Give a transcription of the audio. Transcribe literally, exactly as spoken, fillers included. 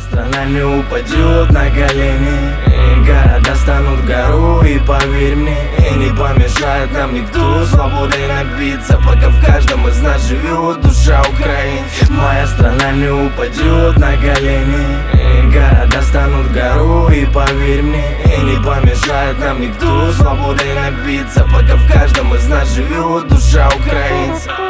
страна не упадет на колени, и города станут гору. И поверь мне, и не помешает нам никто свободой напиться, пока в каждом из нас живет душа украинца. Моя страна не упадет на колени, и города станут гору. И поверь мне, и не помешает нам никто свободой напиться, пока в каждом из нас живет душа украинца.